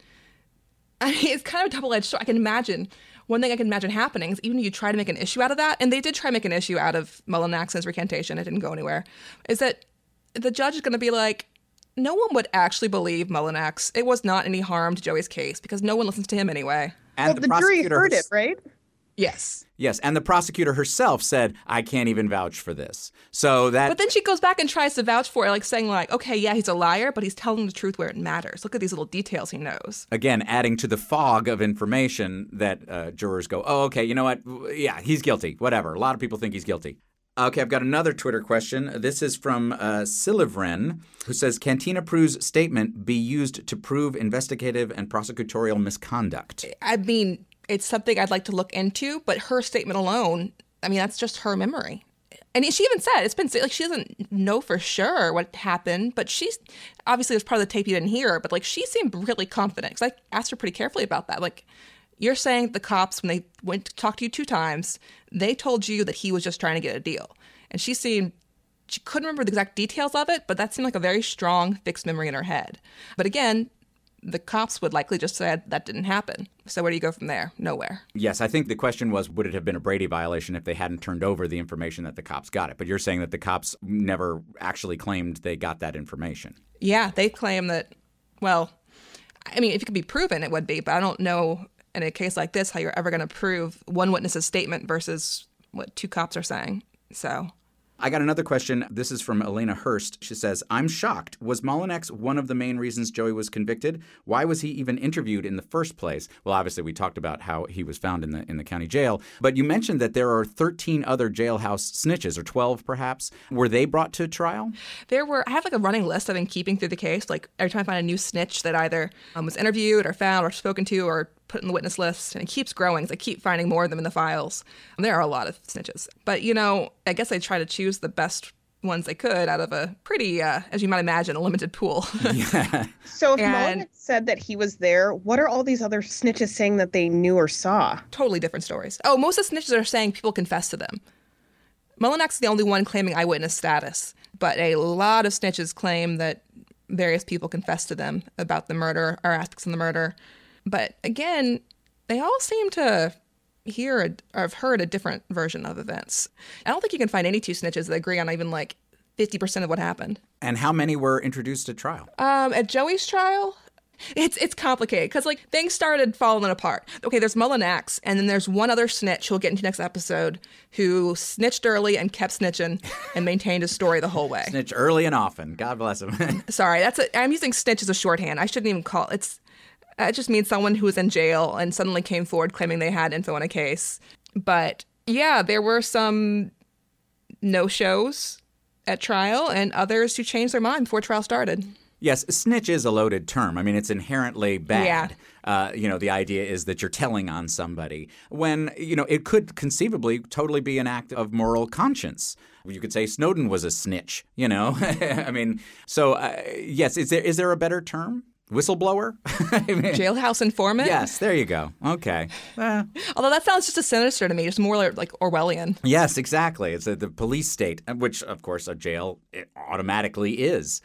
E: I mean, it's kind of a double-edged sword. One thing I can imagine happening is even if you try to make an issue out of that, and they did try to make an issue out of Mullinex's recantation, it didn't go anywhere, is that the judge is going to be like, no one would actually believe Mullinex. It was not any harm to Joey's case because no one listens to him anyway.
C: And well, the jury heard it, right?
E: Yes.
B: Yes, and the prosecutor herself said, I can't even vouch for this. So that.
E: But then she goes back and tries to vouch for it, like saying like, okay, yeah, he's a liar, but he's telling the truth where it matters. Look at these little details he knows.
B: Again, adding to the fog of information that jurors go, oh, okay, you know what? Yeah, he's guilty. Whatever. A lot of people think he's guilty. Okay, I've got another Twitter question. This is from Silivren, who says, Cantina Prue's statement be used to prove investigative and prosecutorial misconduct?
E: I mean, it's something I'd like to look into, but her statement alone, I mean, that's just her memory. And she even said, it's been like she doesn't know for sure what happened, but she's obviously it was part of the tape you didn't hear, but like she seemed really confident because I asked her pretty carefully about that. Like, You're saying the cops, when they went to talk to you 2 times, they told you that he was just trying to get a deal. And she couldn't remember the exact details of it, but that seemed like a very strong fixed memory in her head. But again, the cops would likely just say that didn't happen. So where do you go from there? Nowhere.
B: Yes, I think the question was, would it have been a Brady violation if they hadn't turned over the information that the cops got it? But you're saying that the cops never actually claimed they got that information.
E: Yeah, they claim that, well, I mean, if it could be proven, it would be, but I don't know in a case like this how you're ever going to prove one witness's statement versus what 2 cops are saying. So
B: I got another question. This is from Elena Hurst. She says, I'm shocked. Was Mullinex one of the main reasons Joey was convicted? Why was he even interviewed in the first place? Well, obviously, we talked about how he was found in the county jail. But you mentioned that there are 13 other jailhouse snitches, or 12 perhaps. Were they brought to trial?
E: I have like a running list I've been keeping through the case. Like every time I find a new snitch that either was interviewed or found or spoken to or put in the witness list, and it keeps growing because I keep finding more of them in the files. And there are a lot of snitches. But, I guess I try to choose the best ones they could out of a pretty, as you might imagine, a limited pool.
B: Yeah.
C: So if Mullinex said that he was there, what are all these other snitches saying that they knew or saw?
E: Totally different stories. Oh, most of the snitches are saying people confessed to them. Mullinex is the only one claiming eyewitness status, but a lot of snitches claim that various people confessed to them about the murder or aspects of the murder. But again, they all seem to hear or have heard a different version of events. I don't think you can find any 2 snitches that agree on even like 50% of what happened.
B: And how many were introduced at trial?
E: At Joey's trial, it's complicated because like things started falling apart. Okay, there's Mullinex, and then there's one other snitch who we'll get into next episode who snitched early and kept snitching and maintained his story the whole way.
B: Snitch early and often. God bless him.
E: Sorry, I'm using snitch as a shorthand. I shouldn't even call it. It just means someone who was in jail and suddenly came forward claiming they had info on a case. But yeah, there were some no-shows at trial and others who changed their mind before trial started.
B: Yes, snitch is a loaded term. I mean, it's inherently bad.
E: Yeah.
B: The idea is that you're telling on somebody when, it could conceivably totally be an act of moral conscience. You could say Snowden was a snitch, I mean, so yes, is there a better term? Whistleblower?
E: Jailhouse informant?
B: Yes, there you go. Okay.
E: Although that sounds just as sinister to me, just more like Orwellian.
B: Yes, exactly. It's the police state, which, of course, a jail it automatically is.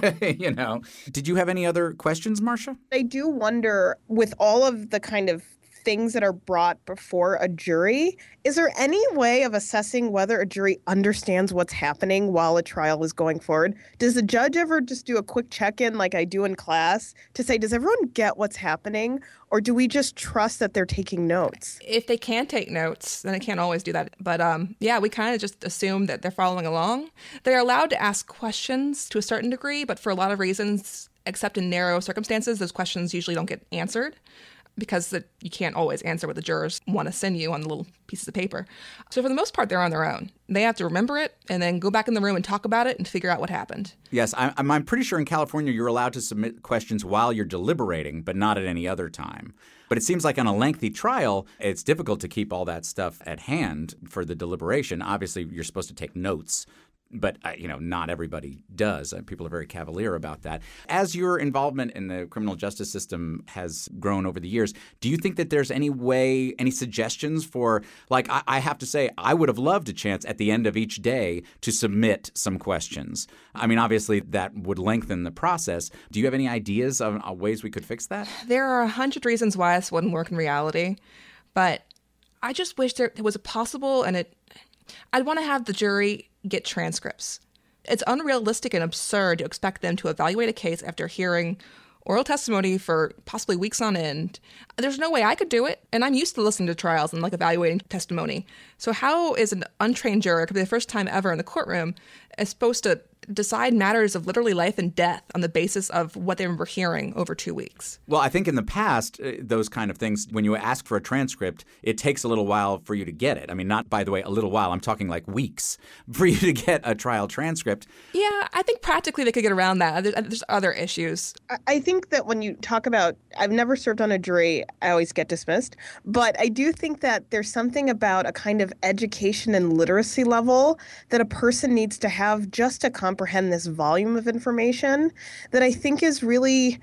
B: Did you have any other questions, Marcia?
C: I do wonder, with all of the kind of things that are brought before a jury, is there any way of assessing whether a jury understands what's happening while a trial is going forward? Does the judge ever just do a quick check-in like I do in class to say, does everyone get what's happening? Or do we just trust that they're taking notes?
E: If they can take notes, then it can't always do that. But we kind of just assume that they're following along. They're allowed to ask questions to a certain degree, but for a lot of reasons, except in narrow circumstances, those questions usually don't get answered, because you can't always answer what the jurors want to send you on the little pieces of paper. So for the most part, they're on their own. They have to remember it and then go back in the room and talk about it and figure out what happened.
B: Yes, I'm pretty sure in California you're allowed to submit questions while you're deliberating, but not at any other time. But it seems like on a lengthy trial, it's difficult to keep all that stuff at hand for the deliberation. Obviously, you're supposed to take notes. But, not everybody does. People are very cavalier about that. As your involvement in the criminal justice system has grown over the years, do you think that there's any suggestions for, like, I have to say, I would have loved a chance at the end of each day to submit some questions. I mean, obviously, that would lengthen the process. Do you have any ideas of ways we could fix that?
E: There are 100 reasons why this wouldn't work in reality. But I just wish there was a possible, and I'd want to have the jury get transcripts. It's unrealistic and absurd to expect them to evaluate a case after hearing oral testimony for possibly weeks on end. There's no way I could do it, and I'm used to listening to trials and evaluating testimony. So how is an untrained juror, it could be the first time ever in the courtroom, is supposed to decide matters of literally life and death on the basis of what they remember hearing over 2 weeks?
B: Well, I think in the past, those kind of things, when you ask for a transcript, it takes a little while for you to get it. I mean, not, by the way, a little while. I'm talking like weeks for you to get a trial transcript.
E: Yeah, I think practically they could get around that. There's other issues.
C: I think that when you talk about, I've never served on a jury, I always get dismissed, but I do think that there's something about a kind of education and literacy level that a person needs to have just to comprehend this volume of information that I think is really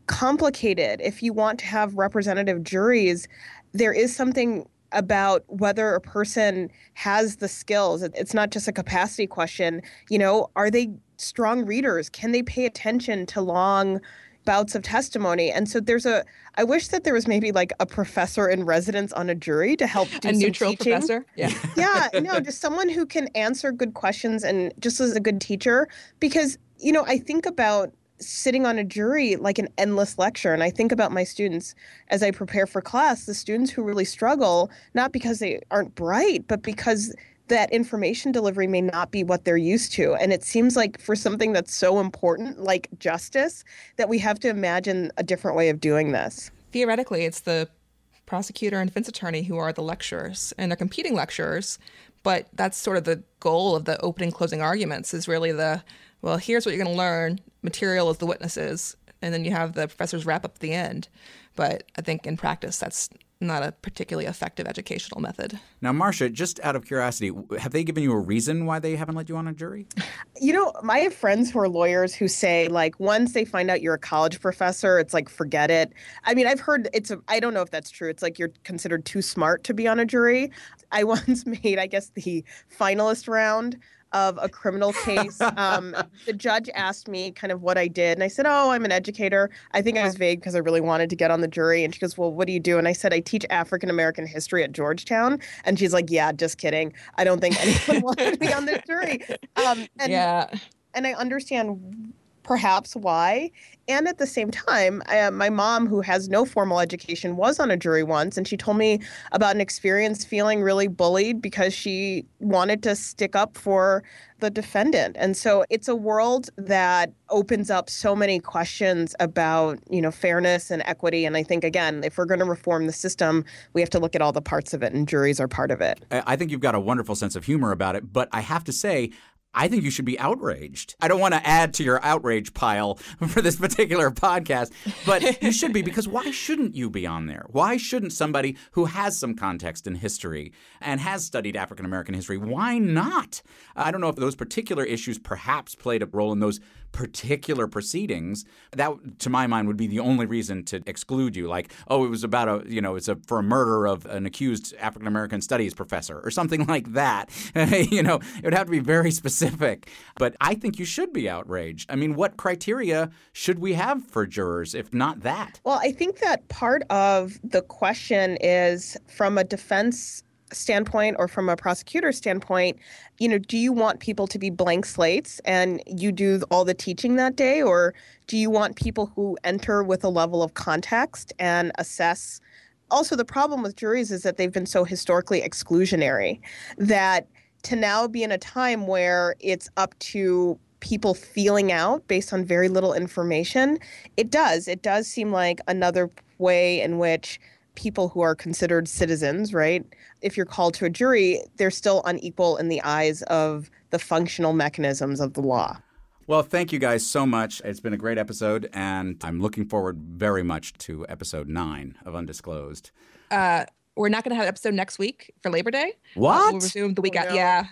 C: complicated. If you want to have representative juries, there is something about whether a person has the skills. It's not just a capacity question. Are they strong readers? Can they pay attention to long bouts of testimony? And so I wish that there was maybe like a professor in residence on a jury to help do
E: a
C: some
E: neutral
C: teaching.
E: professor. Yeah.
C: Yeah, no, just someone who can answer good questions and just as a good teacher. Because, I think about sitting on a jury like an endless lecture. And I think about my students as I prepare for class, the students who really struggle, not because they aren't bright, but because that information delivery may not be what they're used to. And it seems like for something that's so important, like justice, that we have to imagine a different way of doing this.
E: Theoretically, it's the prosecutor and defense attorney who are the lecturers, and they're competing lecturers. But that's sort of the goal of the opening closing arguments is really here's what you're going to learn. Material is the witnesses. And then you have the professors wrap up at the end. But I think in practice, that's not a particularly effective educational method.
B: Now, Marcia, just out of curiosity, have they given you a reason why they haven't let you on a jury?
C: I have friends who are lawyers who say, like, once they find out you're a college professor, it's like, forget it. I mean, I've heard I don't know if that's true. It's like you're considered too smart to be on a jury. I once made, I guess, the finalist round of a criminal case. The judge asked me kind of what I did. And I said, I'm an educator. I think I was vague because I really wanted to get on the jury. And she goes, well, what do you do? And I said, I teach African-American history at Georgetown. And she's like, yeah, just kidding. I don't think anyone wanted me on the jury. And I understand perhaps why. And at the same time, my mom, who has no formal education, was on a jury once, and she told me about an experience feeling really bullied because she wanted to stick up for the defendant. And so it's a world that opens up so many questions about, fairness and equity. And I think, again, if we're going to reform the system, we have to look at all the parts of it, and juries are part of it.
B: I think you've got a wonderful sense of humor about it, but I have to say, I think you should be outraged. I don't want to add to your outrage pile for this particular podcast, but you should be, because why shouldn't you be on there? Why shouldn't somebody who has some context in history and has studied African American history, why not? I don't know if those particular issues perhaps played a role in those particular proceedings. That, to my mind, would be the only reason to exclude you. Like, it was about for a murder of an accused African American studies professor or something like that. It would have to be very specific. But I think you should be outraged. I mean, what criteria should we have for jurors if not that?
C: Well, I think that part of the question is from a defense standpoint or from a prosecutor standpoint, do you want people to be blank slates and you do all the teaching that day? Or do you want people who enter with a level of context and assess? Also, the problem with juries is that they've been so historically exclusionary that to now be in a time where it's up to people feeling out based on very little information, it does seem like another way in which people who are considered citizens, right? If you're called to a jury, they're still unequal in the eyes of the functional mechanisms of the law.
B: Well, thank you guys so much. It's been a great episode, and I'm looking forward very much to episode 9 of Undisclosed.
E: We're not going to have an episode next week for Labor Day.
B: What?
E: We'll resume the week out.
C: No.
E: Yeah.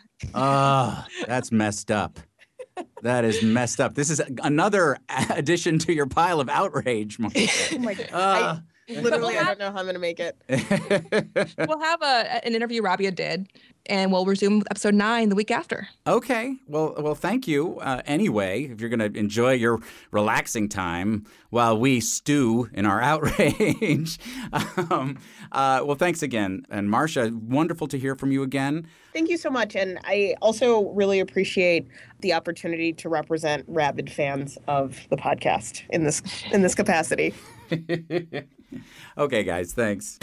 B: That's messed up. That is messed up. This is another addition to your pile of outrage, Marcia.
C: Oh my God. Literally, I don't know how I'm going to make it.
E: We'll have an interview Rabia did, and we'll resume episode 9 the week after.
B: Okay. Well, thank you. Anyway, if you're going to enjoy your relaxing time while we stew in our outrage. Well, thanks again. And Marcia, wonderful to hear from you again.
C: Thank you so much. And I also really appreciate the opportunity to represent rabid fans of the podcast in this capacity.
B: Okay, guys, thanks.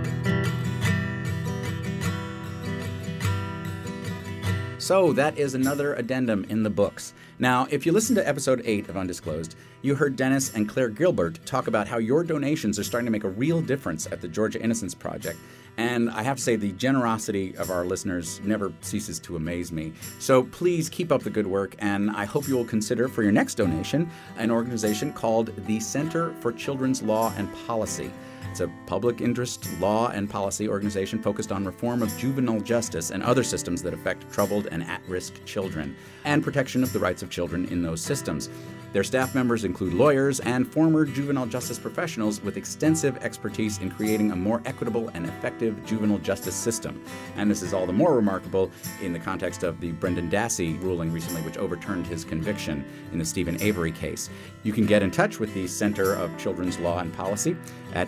B: So that is another addendum in the books. Now, if you listen to episode 8 of Undisclosed, you heard Dennis and Claire Gilbert talk about how your donations are starting to make a real difference at the Georgia Innocence Project. And I have to say, the generosity of our listeners never ceases to amaze me. So please keep up the good work, and I hope you will consider for your next donation an organization called the Center for Children's Law and Policy. It's a public interest law and policy organization focused on reform of juvenile justice and other systems that affect troubled and at-risk children, and protection of the rights of children in those systems. Their staff members include lawyers and former juvenile justice professionals with extensive expertise in creating a more equitable and effective juvenile justice system. And this is all the more remarkable in the context of the Brendan Dassey ruling recently, which overturned his conviction in the Stephen Avery case. You can get in touch with the Center of Children's Law and Policy at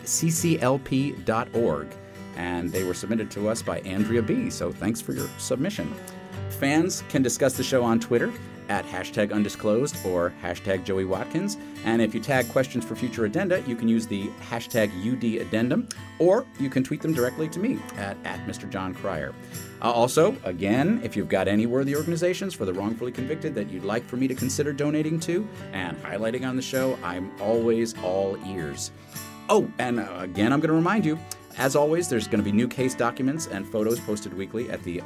B: cclp.org. And they were submitted to us by Andrea B., so thanks for your submission. Fans can discuss the show on Twitter at #undisclosed or #JoeyWatkins. And if you tag questions for future addenda, you can use the #UDaddendum, or you can tweet them directly to me at Mr. John Cryer. Also, again, if you've got any worthy organizations for the wrongfully convicted that you'd like for me to consider donating to and highlighting on the show, I'm always all ears. Oh, and again, I'm going to remind you, as always, there's going to be new case documents and photos posted weekly at the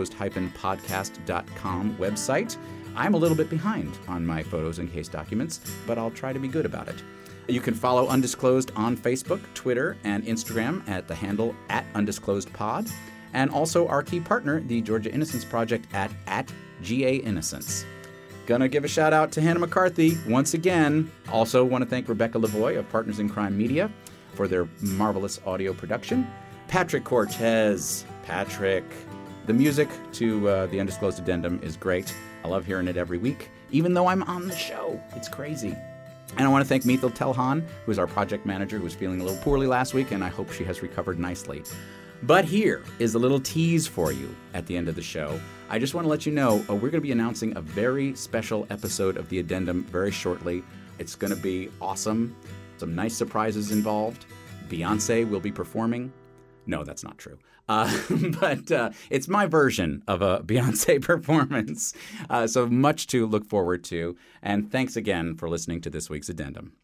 B: undisclosed-podcast.com website. I'm a little bit behind on my photos and case documents, but I'll try to be good about it. You can follow Undisclosed on Facebook, Twitter, and Instagram at the handle @undisclosedpod, and also our key partner, the Georgia Innocence Project at GA Innocence. Gonna give a shout out to Hannah McCarthy once again. Also want to thank Rebecca Lavoie of Partners in Crime Media for their marvelous audio production. Patrick Cortez. Patrick. The music to the Undisclosed Addendum is great. I love hearing it every week, even though I'm on the show. It's crazy. And I want to thank Mithil Telhan, who is our project manager, who was feeling a little poorly last week, and I hope she has recovered nicely. But here is a little tease for you at the end of the show. I just want to let you know we're going to be announcing a very special episode of the Addendum very shortly. It's going to be awesome. Some nice surprises involved. Beyonce will be performing. No, that's not true. But it's my version of a Beyonce performance. So much to look forward to. And thanks again for listening to this week's Addendum.